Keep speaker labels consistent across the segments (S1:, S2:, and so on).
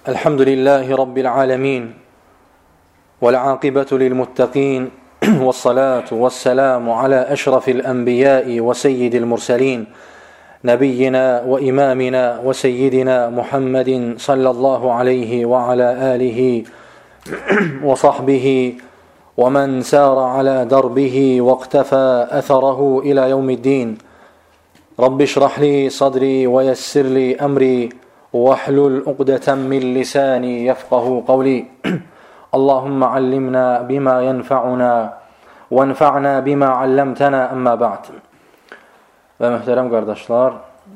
S1: Elhamdülillahi Rabbil alemin. Vel'aqibetu lilmuttaqin. Vessalatu vesselamu ala eşrafil enbiyai ve seyyidil murselin. Nebiyyina ve imamina ve seyyidina Muhammedin sallallahu aleyhi ve ala alihi ve sahbihi ve men sâra ala darbihi ve iktefâ etherehu ila yevmiddin. Rabbi şrahli sadri ve yessirli emri وَاحْلُلْ عُقْدَةً مِّنْ لِسَانِي يَفْقَهُ قَوْلِي اللهم علمنا بما ينفعنا وانفعنا بما علمتنا أما بعد. Və möhtərəm qardaşlar,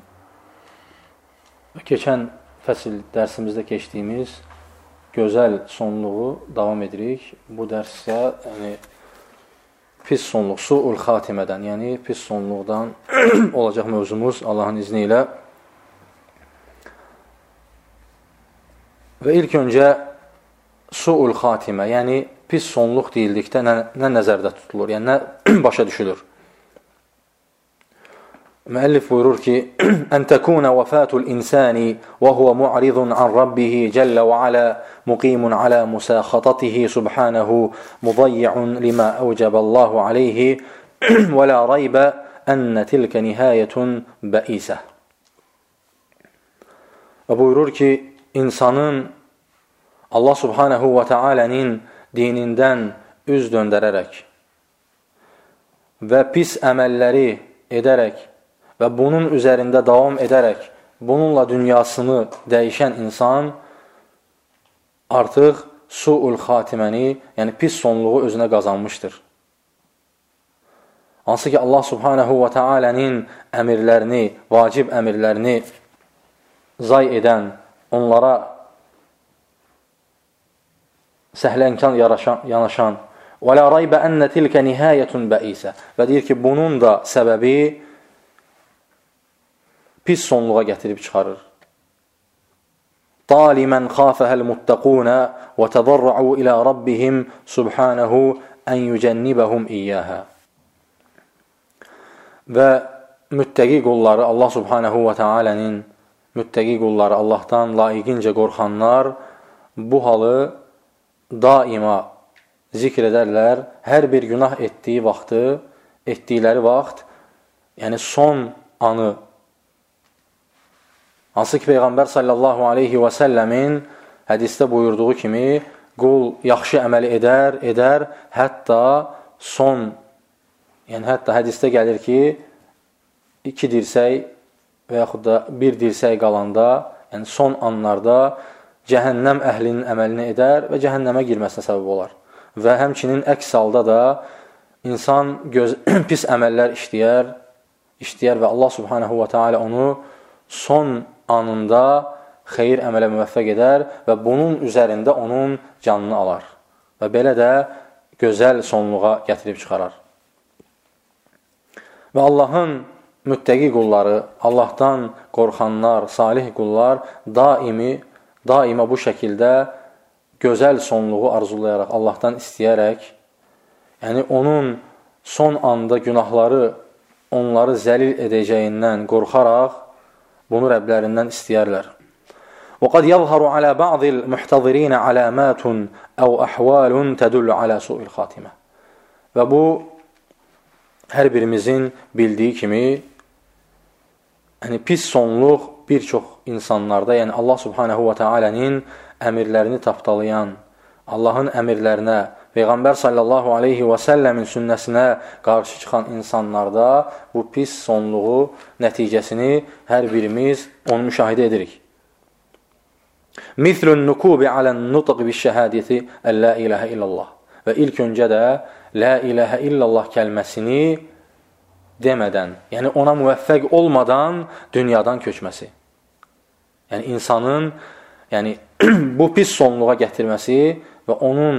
S1: keçən fəsil dərsimizdə keçdiyimiz gözəl sonluğu davam edirik. Bu dərs isə pis sonluq, su'ul xatimədən, yəni pis sonluqdan olacaq mövzumuz Allahın izni ilə. Və ilk öncə su'ul xatimə, yəni pis sonluq deyildikdə nə nəzərdə tutulur, yəni nə başa düşülür? Müəllif buyurur ki, ən təkунə vəfatul insani və huvə mu'ridun an rabbihi cəllə və alə muqimun alə musəxatatihi subhanəhu mudayyi'un limə əvcəbəllahu aleyhi və la raybə ənə tilkə nihayətun bəisə. Və buyurur ki, insanın Allah subhanehu və teala'nın dinindən üz döndərərək və pis əməlləri edərək və bunun üzərində davam edərək bununla dünyasını dəyişən insan artıq su'ul xatiməni, yəni pis sonluğu özünə qazanmışdır. Hansı ki Allah subhanehu və teala'nın əmirlərini, vacib əmirlərini zay edən, onlara səhlənkan yanaşan və la raybə ənə tilkə nihayətun bəisə və deyir ki, bunun da səbəbi pis sonluğa gətirib çıxarır. Talimən xafəhəl muttəqunə və tədarra'u ilə rabbihim subhanəhu ən yücənnibəhum iyyəhə. Və müttəqi qulları, Allah subhanəhu və teala'nın müttəqi qulları, Allahdan layiqincə qorxanlar bu halı daima zikr edərlər. Hər bir günah etdikləri vaxt, yəni son anı, hansı ki Peyğəmbər sallallahu aleyhi və səlləmin hədisdə buyurduğu kimi, qul yaxşı əməli edər, hətta son, yəni hətta hədisdə gəlir ki, 2 dirsək və yaxud da bir dirsək qalanda, yəni son anlarda cəhənnəm əhlinin əməlini edər və cəhənnəmə girməsinə səbəb olar. Və həmçinin əks halda da insan pis əməllər işləyər və Allah subhanehu və teala onu son anında xeyir əmələ müvəffəq edər və bunun üzərində onun canını alar. Və belə də gözəl sonluğa gətirib çıxarar. Və Allahın müttəqi qulları, Allahdan qorxanlar, salih qullar daima bu şəkildə gözəl sonluğu arzulayaraq, Allahdan istəyərək, yəni onun son anda günahları onları zəlil edəcəyindən qorxaraq bunu Rəblərindən istəyərlər. وَقَدْ يَظْهَرُ عَلَى بَعْضِ الْمُحْتَظِرِينَ عَلَامَاتٌ أَوْ أَحْوَالٌ تَدُلُّ عَلَى سُوءِ الْخَاتِمَةِ. Və bu hər birimizin bildiyi kimi yəni pis sonluq bir çox insanlarda, yəni Allah subhanehu və teala'nın əmirlərini tapdalayan, Allahın əmirlərinə, Peyğəmbər sallallahu aleyhi və səlləmin sünnəsinə qarşı çıxan insanlarda bu pis sonluğu nəticəsini hər birimiz onu müşahidə edirik. Mithlun nukubi alən nutq bi şəhadəti ən la ilahə illallah. Və ilk öncə də la ilahə illallah kəlməsini demədən, yəni ona müvəffəq olmadan dünyadan köçməsi. Yəni insanın bu pis sonluğa gətirməsi və onun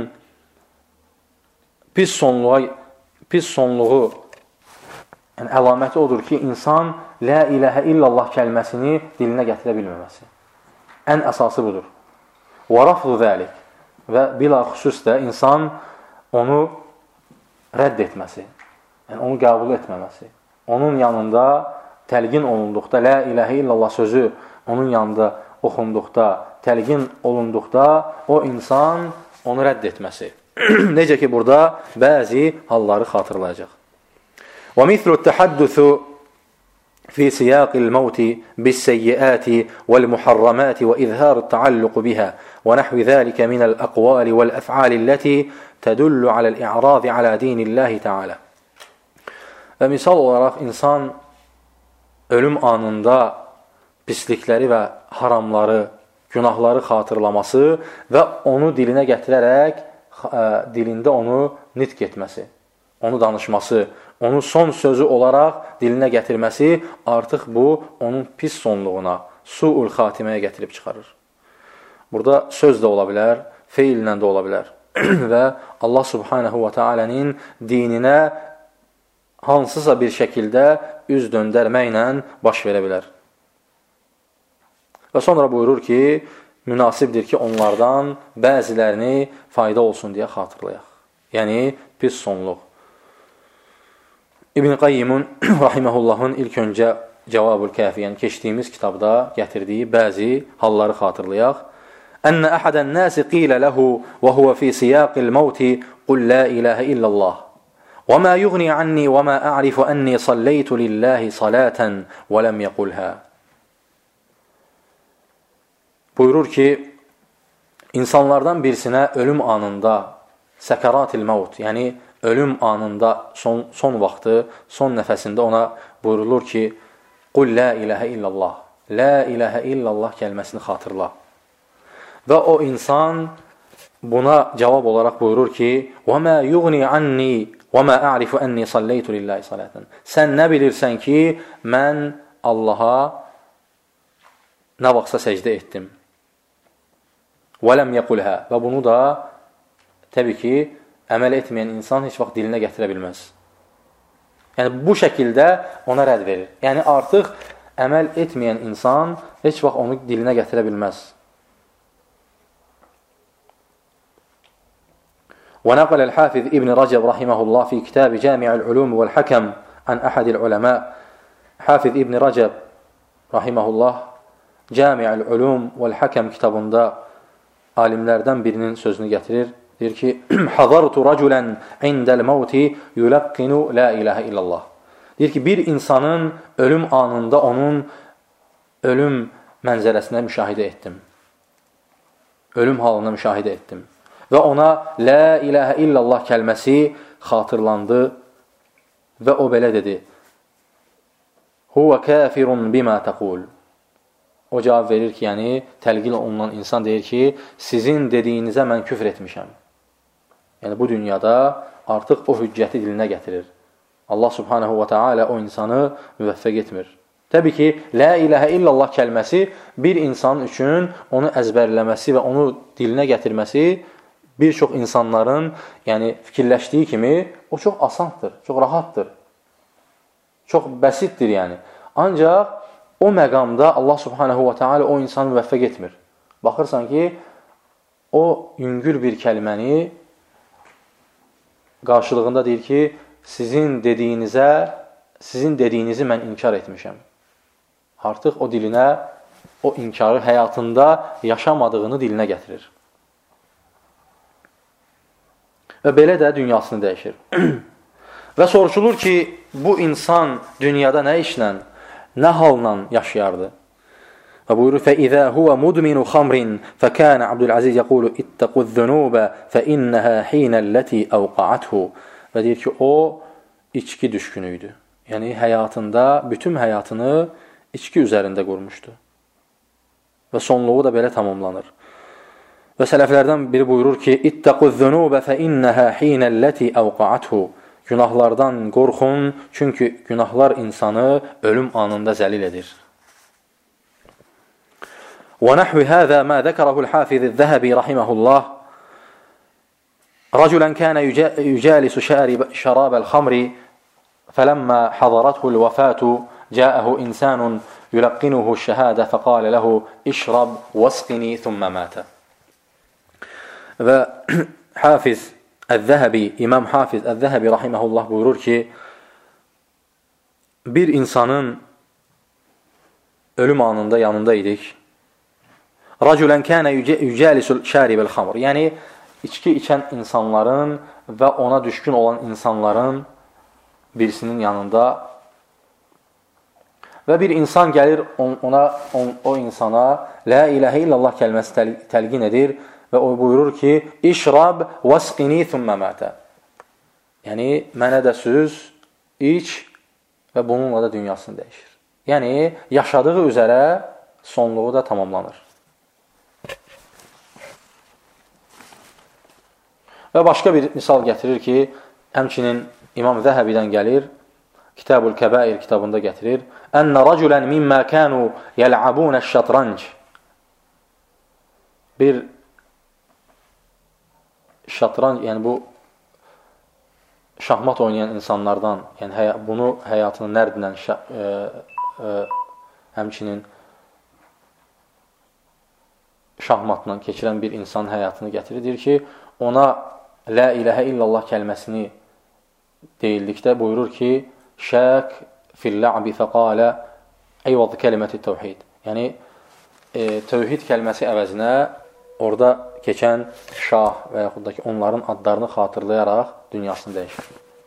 S1: pis sonluğu əlaməti odur ki, insan la ilahə illallah kəlməsini dilinə gətirə bilməməsi. Ən əsası budur. Və rafzu zəlik və bilaxüsus da insan onu rədd etməsi. Yəni onu qəbul etməməsi. Onun yanında təlqin olunduqda la ilahə illallah sözü onun yanında oxunduqda, təlqin olunduqda o insan onu rədd etməsi. Necə ki, burada bəzi halları xatırlayacaq. وَمِثْلُ التَّحَدُّثُ في سياق الموت بالسيئات والمحرمات وإظهار التعلق بها ونحو ذلك من الأقوال والأفعال التي تدل على الإعراض على دين الله تعالى. Və misal olaraq insan ölüm anında pislikləri və haramları, günahları xatırlaması və onu dilinə gətirərək dilində onu nitq etməsi, onu danışması, onu son sözü olaraq dilinə gətirməsi artıq bu onun pis sonluğuna, su'ul xatiməyə gətirib çıxarır. Burada söz də ola bilər, feillə də ola bilər və Allah subhanahu wa ta'alənin dininə hansısa bir şəkildə üz döndərməklə baş verə bilər. Və sonra buyurur ki, münasibdir ki, onlardan bəzilərini fayda olsun deyə xatırlayaq. Yəni, pis sonluq. İbn-i Qayyimun, rahiməhullahın ilk öncə Cavabul Kəfi, yəni keçdiyimiz kitabda gətirdiyi bəzi halları xatırlayaq. Ənə əhədən nəsi qilə ləhu və huvə fi siyaqil mevti qul la ilahə illallah və mə yuğni anni və mə a'rifu ənni salləytu lillahi salatan və ləm yəqulhə. Buyurur ki, insanlardan birisinə ölüm anında səkaratil mevt, yəni ölüm anında son vaxtı, son nəfəsində ona buyurulur ki, qul la ilahə illallah, la ilahə illallah kəlməsini xatırla. Və o insan buna cavab olaraq buyurur ki, وَمَا يُغْنِي عَنِّي وَمَا أَعْرِفُ أَنِّي صَلَّيْتُ لِلَّهِ صَلَاتًا. Sən nə bilirsən ki, mən Allaha nə vaxtsa səcdə etdim. وَلَمْ يَقُلْهَا. Və bunu da təbii ki, əməl etməyən insan heç vaxt dilinə gətirə bilməz. Yəni, bu şəkildə ona rədd verir. Yəni, artıq əməl etməyən insan heç vaxt onu dilinə gətirə bilməz. ونقل الحافظ ابن رجب رحمه الله في كتاب جامع العلوم والحكم عن أحد العلماء. حافظ ابن رجب رحمه الله جامع العلوم والحكم kitabında alimlərdən birinin sözünü gətirir. Deyir ki, Hazartu raculan indəl mevti yulaqqinu la ilahe illallah. Deyir ki, bir insanın ölüm anında onun ölüm mənzərəsində müşahidə etdim. Ölüm halında müşahidə etdim. Və ona la ilahə illallah kəlməsi xatırlandı və o belə dedi. Huvə kafirun bima təqul. O cavab verir ki, yəni təlqin olunan insan deyir ki, sizin dediyinizə mən küfr etmişəm. Yəni bu dünyada artıq o hüccəti dilinə gətirir. Allah subhanahu wa ta'ala o insanı müvəffəq etmir. Təbii ki, la ilahə illallah kəlməsi bir insan üçün onu əzbərləməsi və onu dilinə gətirməsi bir çox insanların fikirləşdiyi kimi o çox asandır, çox rahatdır, çox bəsitdir yəni. Ancaq o məqamda Allah subhanahu wa ta'ala o insanı müvəffəq etmir. Baxırsan ki, o yüngül bir kəlməni qarşılığında deyir ki, sizin dediyinizi mən inkar etmişəm. Artıq o dilinə, o inkarı həyatında yaşamadığını dilinə gətirir. Və belə də dünyasını dəyişir. Və soruşulur ki, bu insan dünyada nə işlə, nə halla yaşayardı? Və buyurur, فَإِذَا هُوَ مُدْمِنُ خَمْرٍ فَكَانَ عَبْدُالْعَزِيزِ يَقُولُ اِتَّقُوا الذُّنُوبَ فَإِنَّهَا حِينَ الَّتِي أَوْقَعَتْهُ. Və deyir ki, o içki düşkünüydü. Yəni həyatında, bütün həyatını içki üzərində qurmuşdu. Və sonluğu da belə tamamlanır. Və sələflərdən biri buyurur ki, İttəqu zunubə fə innəhə hinəlləti əvqaathu. Günahlardan qorxun, çünki günahlar insanı ölüm anında zəlil edir. Və nəhvi həzə mə zəkərəhul hafiz zəhəbi rahiməhullah. Rəculən kənə yücəlisu şərabəl xamri fələmmə xəzarəthu'l vəfatu cəəhu insanun yulaqinuhu şəhədə fəqalə ləhu işrab vəsqini thumma mətə. Və Hafiz Əz-Zəhəbi, İmam Hafiz Əz-Zəhəbi rahiməhullah buyurur ki, bir insanın ölüm anında yanında idik Raculen kana yücalisul şaribel xamr. Yəni içki içən insanların və ona düşkün olan insanların birisinin yanında və bir insan gəlir o insana la ilahe illallah kəlməsi təlqin edir və o buyurur ki, İşrab vasqini thumma mata. Yəni mənə də süz, iç və bununla da dünyasını dəyişir. Yəni yaşadığı üzərə sonluğu da tamamlanır. Və başqa bir misal gətirir ki, həmçinin İmam Zəhəbidən gəlir, Kitabul Kəbair kitabında gətirir. Ənə raculən mimmə kənu yəl'abunə şətranc. Bir şətranc, yəni bu şahmat oynayan insanlardan, yəni bunu həyatını nərdinən həmçinin şahmatla keçirən bir insanın həyatını gətirir. Deyir ki, ona la ilahə illallah kəlməsini deyildikdə buyurur ki, şək fil-la'bi fəqalə eyvəd kəliməti təvhid. Yəni, təvhid kəlməsi əvəzinə orada keçən şah və yaxud da ki, onların adlarını xatırlayaraq dünyasını dəyişir.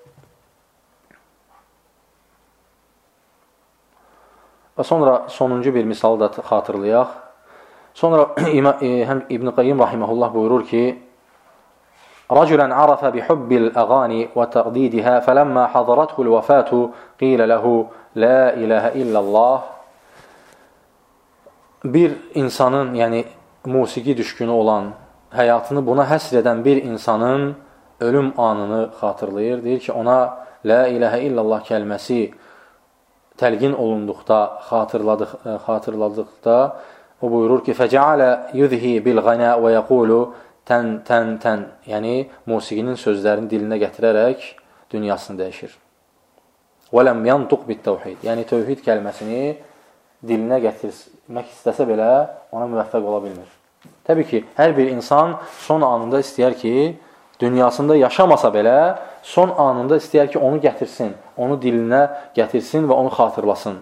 S1: Və sonra sonuncu bir misal da xatırlayaq. Sonra İbn Qayyim rahimehullah buyurur ki, رجلا عرف بحب الأغاني وتقديدها فلما حضرته الوفاة قيل له لا إله إلا الله. Bir insanın, yəni musiqi düşkünü olan, həyatını buna həsr edən bir insanın ölüm anını xatırlayır. Deyir ki, ona la ilahə illallah kəlməsi təlqin olunduqda, xatırladıqda o buyurur ki, فَجَعَلَ يُذْهِ بِالْغَنَا وَيَقُولُ tən, yəni musiqinin sözlərini dilinə gətirərək dünyasını dəyişir. وَلَمْ يَنْطُقْ بِالتَّوْحِيد. Yəni, tövhid kəlməsini dilinə gətirmək istəsə belə ona müvəffəq ola bilmir. Təbii ki, hər bir insan son anında istəyər ki, dünyasında yaşamasa belə, son anında istəyər ki, onu gətirsin, onu dilinə gətirsin və onu xatırlasın.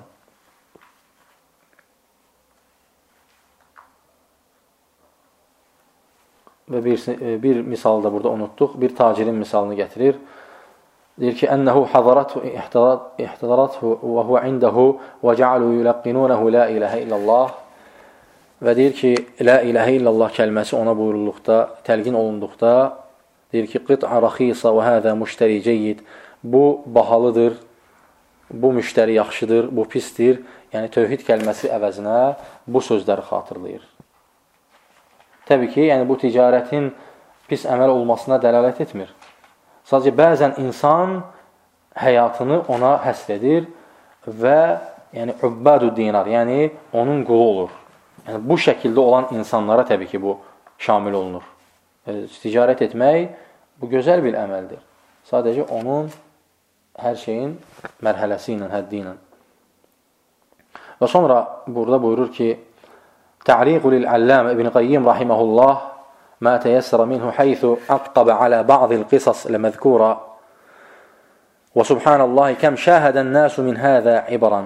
S1: Və bir misal da burada unutduq. Bir tacirin misalını gətirir. Deyir ki, ənəhu ihtidarathu və huvə indəhu və cəalu yulaqinunahu la ilahə illallah. Və deyir ki, la ilahə illallah kəlməsi ona buyurulduqda, təlqin olunduqda, deyir ki, qit'a raxisa və həzə müştəri ceyyid. Bu bahalıdır, bu müştəri yaxşıdır, bu pisdir. Yəni, tövhid kəlməsi əvəzinə bu sözləri xatırlayır. Təbii ki, yəni bu ticarətin pis əməl olmasına dəlalət etmir. Sadəcə bəzən insan həyatını ona həsr edir və yəni ubbadu dinar, yəni onun qulu olur. Yəni bu şəkildə olan insanlara təbii ki, bu şamil olunur. Ticarət etmək bu gözəl bir əməldir. Sadəcə onun hər şeyin mərhələsi ilə, həddi ilə. Və sonra burada buyurur ki, تعليق للعلامة ابن قيم رحمه الله ما تيسر منه حيث أقطب على بعض القصص المذكورة وسبحان الله كم شاهد الناس من هذا عبرا.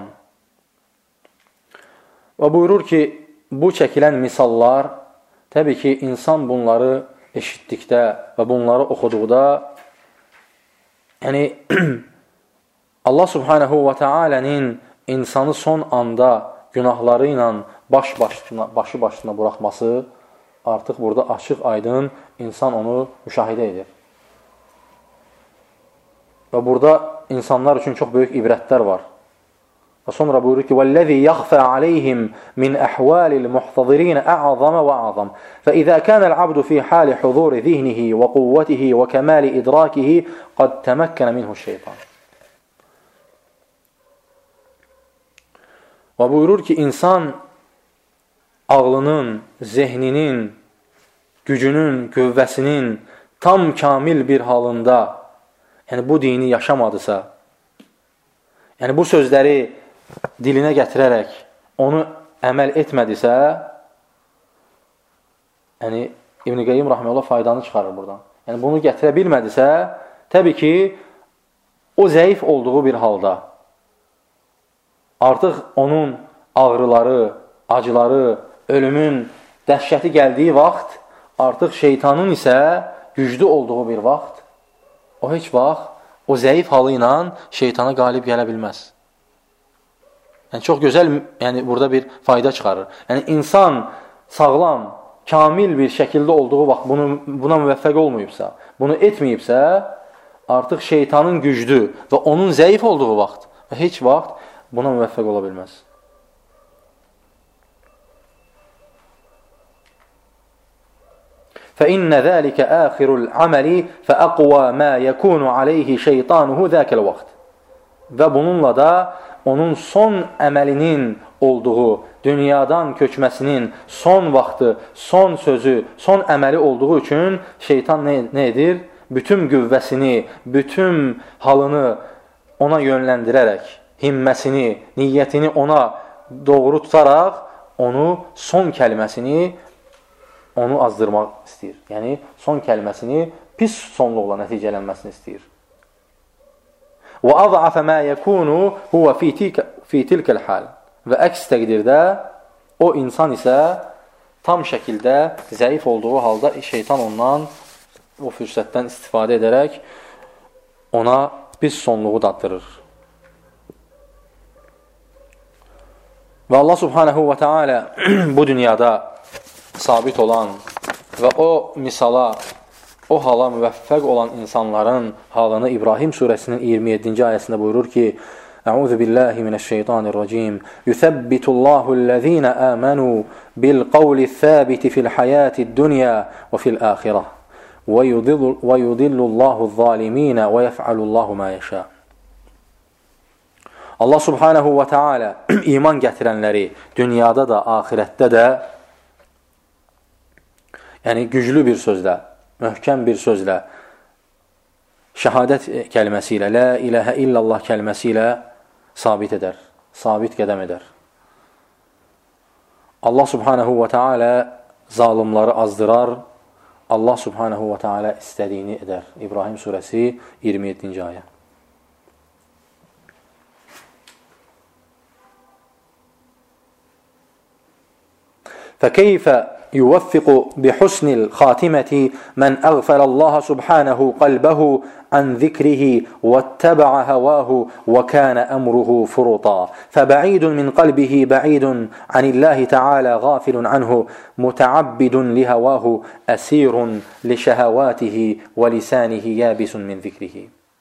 S1: Və buyurur ki, bu çəkilən misallar, təbii ki, insan bunları eşitdikdə və bunları oxuduqda, yəni Allah subhanahu və teala'nın insanı son anda günahları ilə başı başına buraxması artıq burada açıq aydın insan onu müşahidə edir. Və burada insanlar üçün çox böyük ibrətlər var. Və sonra buyurur ki, وَالَّذِي يَخْفَى عَلَيْهِمْ مِنْ أَحْوَالِ الْمُحْتَضِرِينَ أَعْظَمَ وَأَعْظَمَ فَإِذَا كَانَ الْعَبْدُ فِي حَالِ حُضُورِ ذِهْنِهِ وَقُوَّتِهِ وَكَمَالِ إِدْرَاكِهِ قَدْ تَمَكَّنَ مِنْهُ الشَّيْطَانِ. Və buyurur ki, insan ağlının, zehninin, gücünün, qüvvəsinin tam kamil bir halında, yəni bu dini yaşamadısa, yəni bu sözləri dilinə gətirərək onu əməl etmədisə, yəni İbn Qayyim rahimehullah faydanı çıxarır buradan. Yəni bunu gətirə bilmədisə, təbii ki, o zəif olduğu bir halda artıq onun ağrıları, acıları, ölümün dəhşəti gəldiyi vaxt, artıq şeytanın isə güclü olduğu bir vaxt, o heç vaxt o zəif halı ilə şeytana qalib gələ bilməz. Yəni, çox gözəl, yəni, burada bir fayda çıxarır. Yəni, insan sağlam, kamil bir şəkildə olduğu vaxt buna müvəffəq olmayıbsa, bunu etməyibsə, artıq şeytanın güclü və onun zəif olduğu vaxt və heç vaxt buna müvəffəq ola bilməz. فَإِنَّ ذَٰلِكَ آخِرُ الْعَمَلِ فَأَقْوَى مَا يَكُونُ عَلَيْهِ شَيْطَانُهُ ذَاكَ الْوَقْتِ Və bununla da onun son əməlinin olduğu, dünyadan köçməsinin son vaxtı, son sözü, son əməli olduğu üçün şeytan nə edir? Bütün qüvvəsini, bütün halını ona yönləndirərək, himməsini, niyyətini ona doğru tutaraq, onu son kəlməsini onu azdırmaq istəyir. Yəni, son kəlməsini pis sonluqla nəticələnməsini istəyir. وَأَضْعَفَ مَا يَكُونُ هُوَ فِي تِلْكَ الْحَالِ Və əks təqdirdə o insan isə tam şəkildə zəif olduğu halda şeytan ondan o fürsətdən istifadə edərək ona pis sonluğu daddırır. Və Allah subhanahu və teala bu dünyada sabit olan və o misala, o hala müvəffəq olan insanların halını İbrahim surəsinin 27-ci ayəsində buyurur ki, Əuzu billahi minəşşeytanirracim Yuthabbitullahu allazina amanu bil qawli thabiti fil hayatid dunya və fil akhirah və yudillullahu zzalimina və yef'alullahu ma yasha. Allah subhanahu və teala iman gətirənləri dünyada da, ahirətdə də yəni güclü bir sözlə, möhkəm bir sözlə, şəhadət kəlməsi ilə, la ilahə illallah kəlməsi ilə sabit edər, sabit qədəm edər. Allah subhanahu və teala zalimları azdırar, Allah subhanahu və teala istədiyini edər. İbrahim surəsi 27-ci ayə. فكيف يوفق بحسن الخاتمة من أغفل الله سبحانه قلبه عن ذكره واتبع هواه وكان أمره فرطا فبعيد من قلبه بعيد عن الله تعالى غافل عنه متعبد لهواه أسير لشهواته ولسانه يابس من ذكره.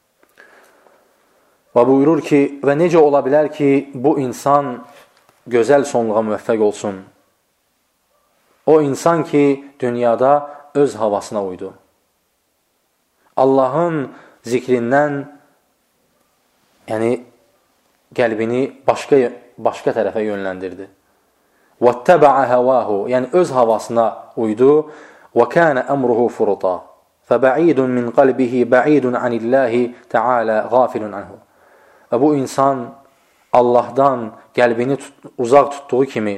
S1: Və buyurur ki, və necə ola bilər ki, bu insan gözəl sonluğa müvəffəq olsun? O insan ki, dünyada öz havasına uydu. Allahın zikrindən yəni qəlbini başqa tərəfə yönləndirdi. وَاتَّبَعَ هَوَاهُ Yəni öz havasına uydu. وَكَانَ أَمْرُهُ فُرُطًا فَبَعِيدٌ مِنْ قَلْبِهِ بَعِيدٌ عَنِ اللّٰهِ تَعَالَى غَافِلٌ عَنْهُ Və bu insan Allahdan qəlbini uzaq tutduğu kimi,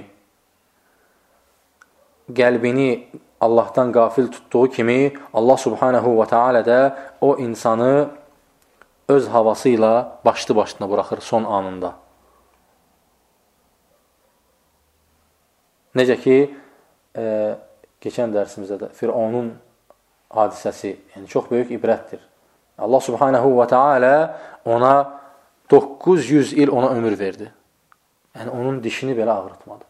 S1: qəlbini Allahdan qafil tutduğu kimi, Allah subhanahu və teala da o insanı öz havası ilə başlı-başına buraxır son anında. Necə ki, keçən dərsimizdə də Fironun hadisəsi, yəni çox böyük ibrətdir. Allah subhanahu və teala ona 900 il ona ömür verdi. Yəni onun dişini belə ağrıtmadı.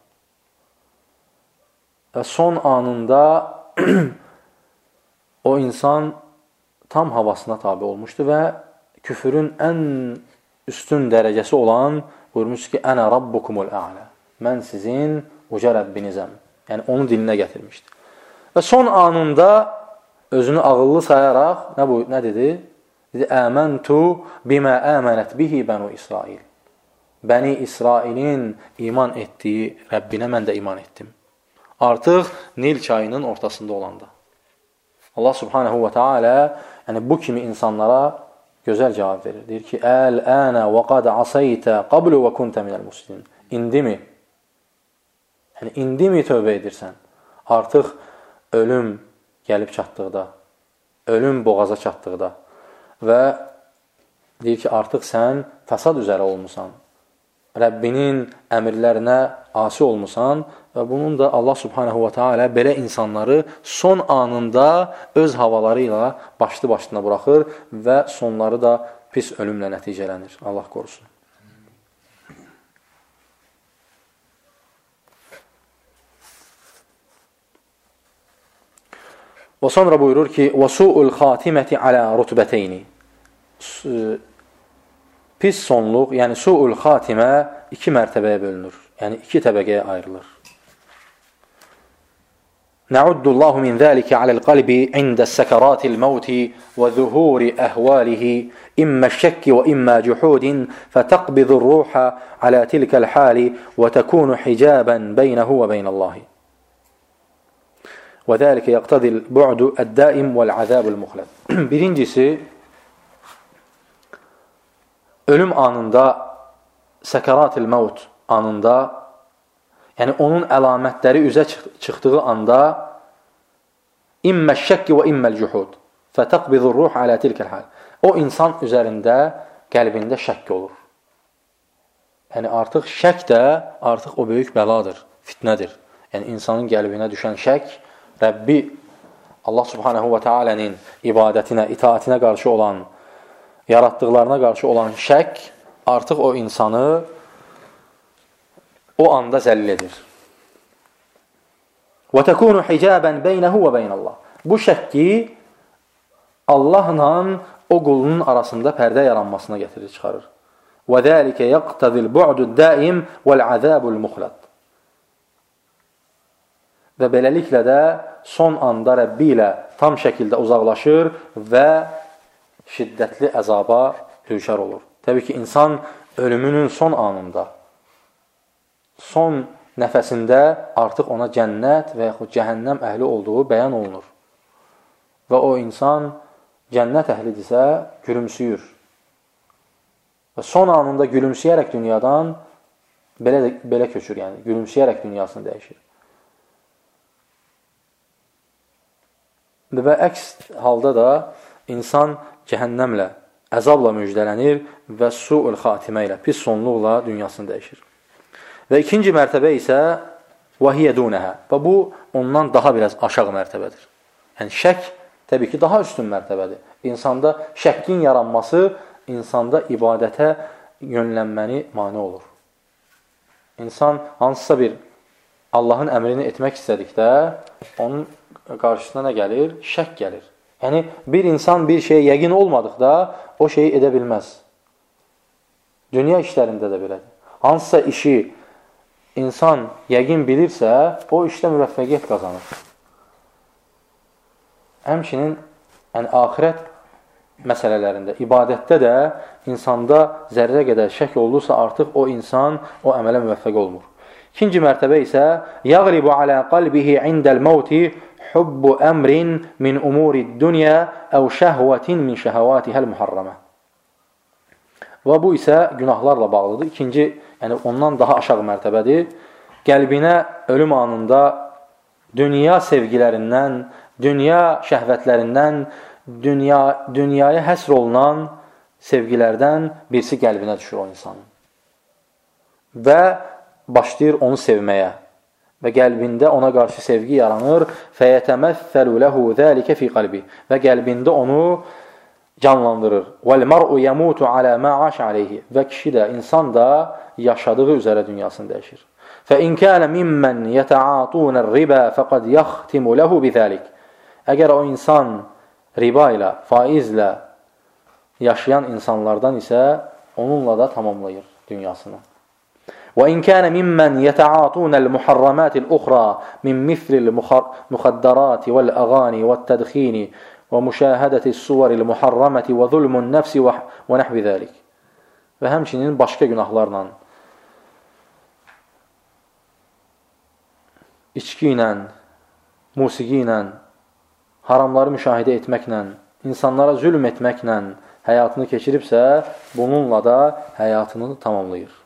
S1: Və son anında o insan tam havasına tabi olmuşdu və küfürün ən üstün dərəcəsi olan buyurmuş ki, Ənə rabbukumul a'lə. Mən sizin uca Rəbbinizəm. Yəni onu dilinə gətirmişdi. Və son anında özünü ağıllı sayaraq nə dedi? Dedi, Əməntu bimə əmənət bihi bənu İsrail. Bəni İsrailin iman etdiyi Rəbbinə mən də iman etdim. Artıq Nil çayının ortasında olanda. Allah subhanahu və teala yəni bu kimi insanlara gözəl cavab verir. Deyir ki, Əl-ənə və qad asaytə qablu və kuntə minəl muslimin. İndimi? Yəni, indimi tövbə edirsən? Artıq ölüm gəlib çatdıqda, ölüm boğaza çatdıqda və deyir ki, artıq sən fəsad üzərə olmusan. Rəbbinin əmirlərinə asi olmusan və bunun da Allah subhanahu wa ta'ala belə insanları son anında öz havaları ilə başlı-başına buraxır və sonları da pis ölümlə nəticələnir. Allah qorusun. Və sonra buyurur ki, وَسُوءُ الْخَاتِمَةِ عَلَى رُتْبَتَيْنِ Pis sonluq, yəni su'ul xatimə iki mərtəbəyə bölünür. Yəni iki təbəqəyə ayrılır. Nəuddullahu min zəlikə aləl qalbi ində səkəratil məvti və zuhuri əhvalihi imma şəkki və imma cühudin fətəqbidur ruha alə tilkəl hali və təkunu hicabən beynəhu və beynəllahi. Və zəlikə yəqtadil bu'du əd-daim vəl-əzəbul muxləd. Birincisi, ölüm anında, səkəratil məvt anında, yəni onun əlamətləri üzə çıxdığı anda immə şəkki və imməl cühud fətəqbidur ruh alə tilkəl hal. O insan üzərində, qəlbində şəkk olur. Yəni artıq şəkk də artıq o böyük bəladır, fitnədir. Yəni insanın qəlbinə düşən şəkk Rəbbi Allah subhanahu wa ta'alənin ibadətinə, itaətinə qarşı olan, yaratdıqlarına qarşı olan şəkk artıq o insanı o anda zəllil edir. Və təkunu hicabən beynəhu və beynəllah. Bu şəkki Allahla o qulunun arasında pərdə yaranmasına gətirir, çıxarır. Və zəlikə yəqtədil bu'dud daim vəl-əzəbul muxləd. Və beləliklə də son anda Rəbbi ilə tam şəkildə uzaqlaşır və şiddətli əzaba düçar olur. Təbii ki, insan ölümünün son anında, son nəfəsində artıq ona cənnət və yaxud cəhənnəm əhli olduğu bəyan olunur. Və o insan cənnət əhlidirsə gülümsüyür. Və son anında gülümsəyərək dünyadan belə köçür, yəni gülümsəyərək dünyasını dəyişir. Və əks halda da insan cəhənnəmlə, əzabla müjdələnir və su'ul xatimə ilə, pis sonluqla dünyasını dəyişir. Və ikinci mərtəbə isə vəhiyə dunəhə. Və bu, ondan daha biraz aşağı mərtəbədir. Yəni, şək təbii ki, daha üstün mərtəbədir. İnsanda şəkkin yaranması, insanda ibadətə yönlənməni mane olur. İnsan hansısa bir Allahın əmrini etmək istədikdə, onun qarşısına nə gəlir? Şək gəlir. Yəni, bir insan bir şeyə yəqin olmadıqda o şeyi edə bilməz. Dünya işlərində də belədir. Hansısa işi insan yəqin bilirsə, o işdə müvəffəqiyyət qazanır. Həmçinin axirət məsələlərində, ibadətdə də insanda zərrə qədər şək olursa, artıq o insan o əmələ müvəffəq olmur. İkinci mərtəbə isə yəğlibu alə qalbihi indəl məvti hubbu əmrin min umuri dünya əv şəhvətin min şəhvətihəl muharramə. Və bu isə günahlarla bağlıdır. İkinci, yəni ondan daha aşağı mərtəbədir. Qəlbinə ölüm anında dünya sevgilərindən, dünya şəhvətlərindən, dünyaya həsr olunan sevgilərdən birisi qəlbinə düşür o insanın. Və başlayır onu sevməyə. Və qəlbində ona qarşı sevgi yaranır. Fəyətəməthəlu ləhu zəlikə fi qalbi. Və qəlbində onu canlandırır. Vəl-mər'u yəmutu alə mə aş aleyhi. Və kişi də, insan da yaşadığı üzərə dünyasını dəyişir. Fəin kənə mimmən yətəatunər ribə fəqad yaxtimu ləhu bizəlik. Əgər o insan riba ilə, faizlə yaşayan insanlardan isə onunla da tamamlayır dünyasını. وإن كان ممن يتعاطون المحرمات الأخرى من مثل المخدرات والأغاني والتدخين ومشاهدة الصور المحرمة وظلم النفس ونحو ذلك. Və həmçinin başqa günahlarla, içki ilə, musiqi ilə, haramları müşahidə etməklə, insanlara zülm etməklə həyatını keçiribsə, bununla da həyatını tamamlayır.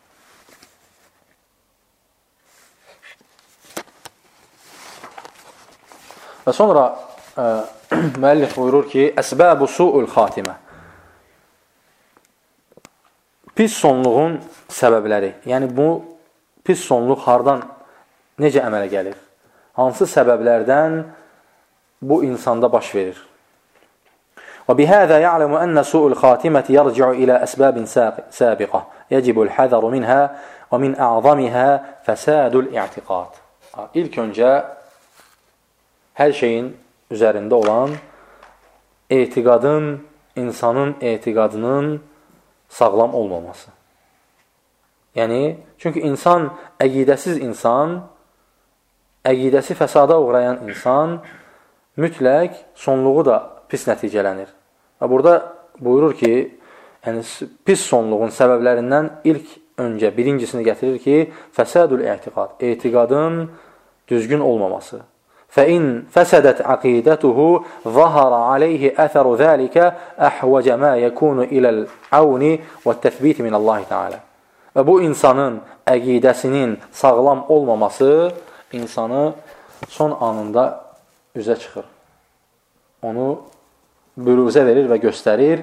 S1: Və sonra müəllif buyurur ki, əsbəbu su'ul xatimə. Pis sonluğun səbəbləri, yəni bu pis sonluq hardan, necə əmələ gəlir? Hansı səbəblərdən bu insanda baş verir? وبهذا يعلم أن سوء الخاتمة يرجع إلى أسباب سابقة يجب الحذر منها ومن أعظمها فساد الاعtiqad. İlk öncə hər şeyin üzərində olan etiqadın, insanın etiqadının sağlam olmaması. Yəni, çünki insan, əqidəsiz insan, əqidəsi fəsada uğrayan insan mütləq sonluğu da pis nəticələnir. Və burada buyurur ki, yəni, pis sonluğun səbəblərindən ilk öncə birincisini gətirir ki, fəsadul i'tiqad, etiqadın düzgün olmaması. فَإِنْ فَسَدَتْ عَقِيدَتُهُ ظَهَرَ عَلَيْهِ أَثَرُ ذَلِكَ أَحْوَجَ مَا يَكُونُ إِلَى الْعَوْنِ وَالتَّثْبِيتِ مِنَ اللّٰهِ تَعَالَى. Və bu insanın əqidəsinin sağlam olmaması insanı son anında üzə çıxır. Onu büruzə verir və göstərir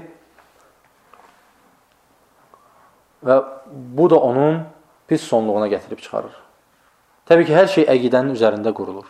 S1: və bu da onun pis sonluğuna gətirib çıxarır. Təbii ki, hər şey əqidənin üzərində qurulur.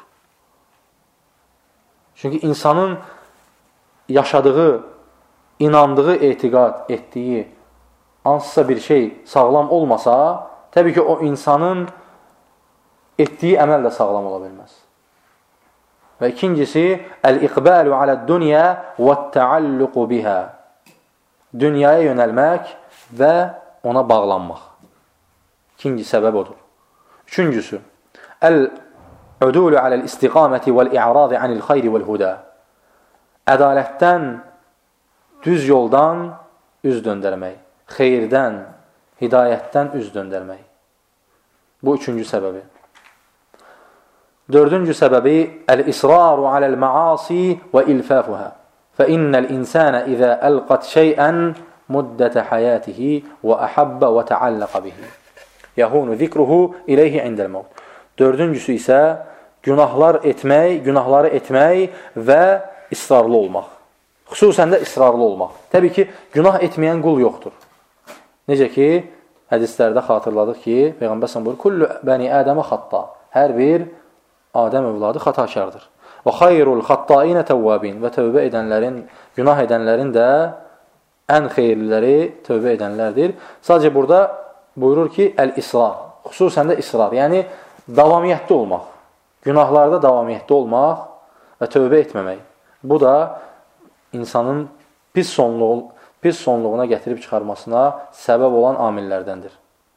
S1: Çünki insanın yaşadığı, inandığı, etiqad etdiyi hansısa bir şey sağlam olmasa, təbii ki, o insanın etdiyi əməl də sağlam ola bilməz. Və ikincisi, əl-iqbalu aləd-dünya və-təalluqu biha. Dünyaya yönəlmək və ona bağlanmaq. İkinci səbəb odur. Üçüncüsü, əl-udulu aləl-istiqaməti vəl-i'razi anil-xayri vəl-huda. Ədalətdən, düz yoldan üz döndərmək. Xeyirdən, hidayətdən üz döndərmək. Bu üçüncü səbəbi. Dördüncü səbəbi əl-israru aləl-maasi və ilfafuha. Fəinnəl insana izə əlqat şeyən muddətə həyatihi və əhəbbə və təalləqə bihi. Yəhunu zikruhu iləyhi indəl-mevt. Dördüncüsü isə günahları etmək və israrlı olmaq. Xüsusən də israrlı olmaq. Təbii ki, günah etməyən qul yoxdur. Necə ki, hədislərdə xatırladıq ki, Peyğəmbər s.ə.v buyurur, kullu bəni Ədəmə xatta. Hər bir Adəm övladı xatakardır. Və xayrul xattainə təvvabin. Və tövbə edənlərin, günah edənlərin də ən xeyirliləri tövbə edənlərdir. Sadəcə burada buyurur ki, əl-israr. Xüsusən də israr. Yəni, davamiyyətli olmaq. Günahlarda davamiyyətli olmaq və tövbə etməmək. Bu da insanın pis sonluğuna gətirib çıxarmasına səbəb olan amillərdəndir.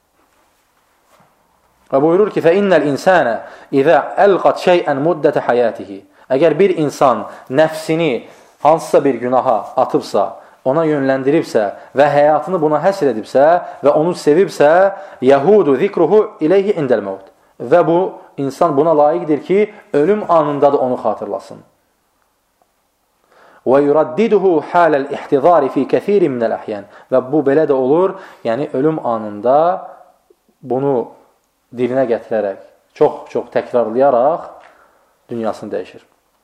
S1: Və buyurur ki, فَإِنَّ الْإِنسَانَ إِذَا أَلْقَتْ شَيْئًا مُدَّةَ حَيَاتِهِ. Əgər bir insan nəfsini hansısa bir günaha atıbsa, ona yönləndiribsə və həyatını buna həsr edibsə və onu sevibsə, يَهُودُ ذِكْرُهُ إِلَيْهِ عِنْدَ الْمَوْتِ. Və bu, insan buna layiqdir ki, ölüm anında da onu xatırlasın. وَيُرَدِّدُهُ حَالَ الْإِحْتِضَارِ فِي كَثِيرٍ مِنَ الْأَحْيَانِ. Və bu belə də olur, yəni ölüm anında bunu dilinə gətirərək, çox təkrarlayaraq dünyasını dəyişir.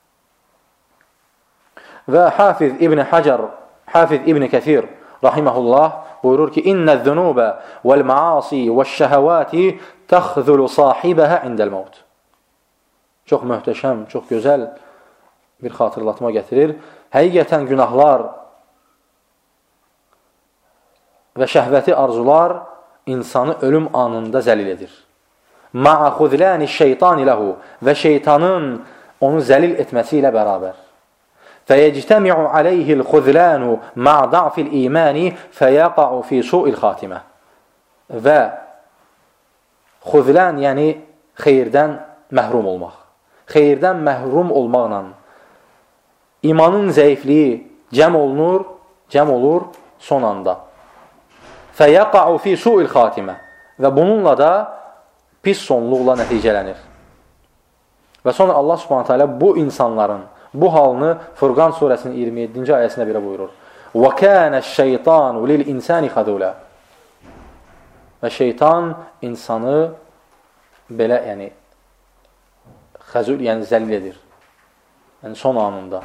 S1: Və Hafiz İbn Kəthir rahiməhullah buyurur ki, İnnəz-zunubə vəl-maasi vəş-şəhəvati təxzulu sahibəhə indəl-mevt. Çox möhtəşəm, çox gözəl bir xatırlatma gətirir. Həqiqətən günahlar və şəhvəti arzular insanı ölüm anında zəlil edir. Ma'a xudlani şeytani ləhu. Və şeytanın onu zəlil etməsi ilə bərabər. Fəyəctəmi'u aleyhil xudlanu ma'a da'fil imani fəyəqa'u fi su'il xatimə. Və xudlan, yəni xeyirdən məhrum olmaq. Xeyirdən məhrum olmaqla imanın zəifliyi cəm olur son anda. Fəyəqa'u fi su'il xatimə. Və bununla da pis sonluqla nəticələnir. Və sonra Allah Subhanahu taala bu insanların bu halını Furqan surəsinin 27-ci ayəsində belə buyurur. Və kənəş-şeytanu lil-insani xadula. Və şeytan insanı belə, yəni xəzul, yəni zəlil edir. Yəni son anında.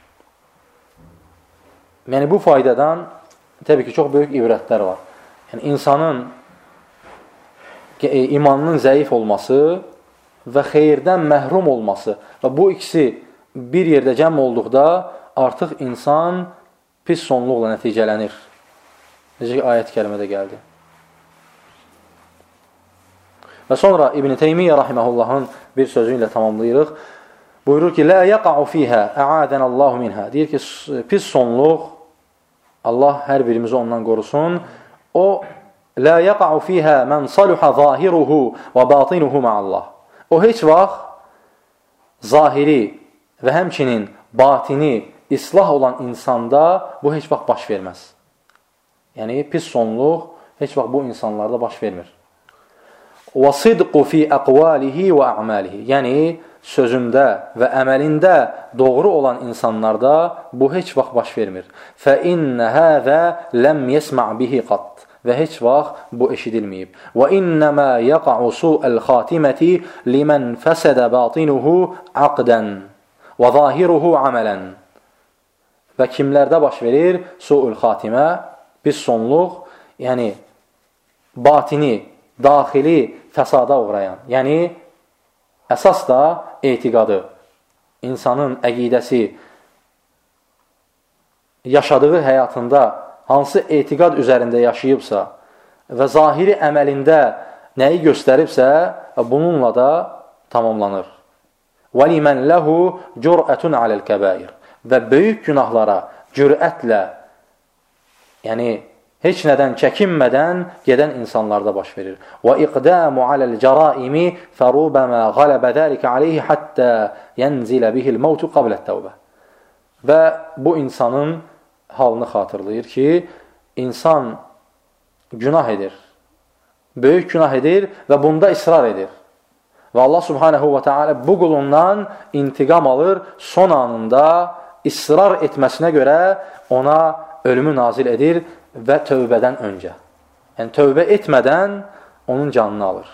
S1: Yəni bu faydadan təbii ki, çox böyük ibrətlər var. Yəni insanın imanının zəif olması və xeyirdən məhrum olması və bu ikisi bir yerdə cəm olduqda artıq insan pis sonluqla nəticələnir. Necə ki, ayət-i kərimədə gəldi. Və sonra İbn Teymiyyə rahiməhullahın bir sözü ilə tamamlayırıq. Buyurur ki, "Lə yaqa'u fīhə, a'adənəllahu minhə." Deyir ki, pis sonluq, Allah hər birimizi ondan qorusun. O, "Lə yaqa'u fīhə mən saluhə zahiruhu və batinuhu ma'allah." O, heç vaxt zahiri və həmçinin batini islah olan insanda bu heç vaxt baş verməz. Yəni, pis sonluq heç vaxt bu insanlarda baş vermir. وَصِدْقُ فِي أَقْوَالِهِ وَأَعْمَالِهِ Yəni, sözündə və əməlində doğru olan insanlarda bu heç vaxt baş vermir. فَإِنَّ هَذَا لَمْ يَسْمَعْ بِهِ قَطْ Və heç vaxt bu eşidilməyib. وَإِنَّمَا يَقَعُ سُوءَ الْخَاتِمَةِ لِمَنْ فَسَدَ بَاطِنُهُ عَقْدًا وَظَاهِرُهُ عَمَلًا Və kimlərdə baş verir? Su'ul xatimə, pis sonluq, yəni batini, daxili fəsada uğrayan, yəni əsas da etiqadı, insanın əqidəsi, yaşadığı həyatında hansı etiqad üzərində yaşayıbsa və zahiri əməlində nəyi göstəribsə, bununla da tamamlanır. وَلِمَنْ لَهُ جُرْأَةٌ عَلَى الْكَبَائِرِ Və böyük günahlara cürətlə, yəni heç nədən çəkinmədən gedən insanlarda baş verir. وَإِقْدَامُ عَلَى الْجَرَائِمِ فَرُوبَمَا غَلَبَ ذَلِكَ عَلَيْهِ حَتَّى يَنْزِلَ بِهِ الْمَوْتُ قَبْلَ التَّوْبَةِ Və bu insanın halını xatırlayır ki, insan günah edir, böyük günah edir və bunda israr edir. Və Allah subhanehu və teala bu qulundan intiqam alır, son anında israr etməsinə görə ona ölümü nazil edir və tövbədən öncə. Yəni, tövbə etmədən onun canını alır.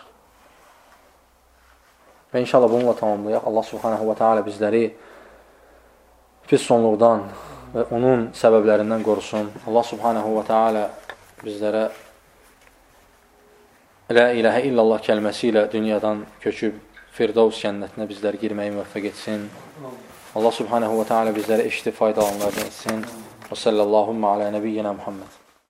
S1: Və inşallah bununla tamamlayaq. Allah subhanehu və teala bizləri pis sonluqdan və onun səbəblərindən qorusun. Allah subhanehu və teala bizlərə La ilahə illallah kəlməsi ilə dünyadan köçüb Firdavs cənnətinə bizləri girməyi müvəffəq etsin. Allah subhanehu və teala bizlərə eşitib faydalanlardan etsin. Və sallallahu alə nəbiyyina Muhammed.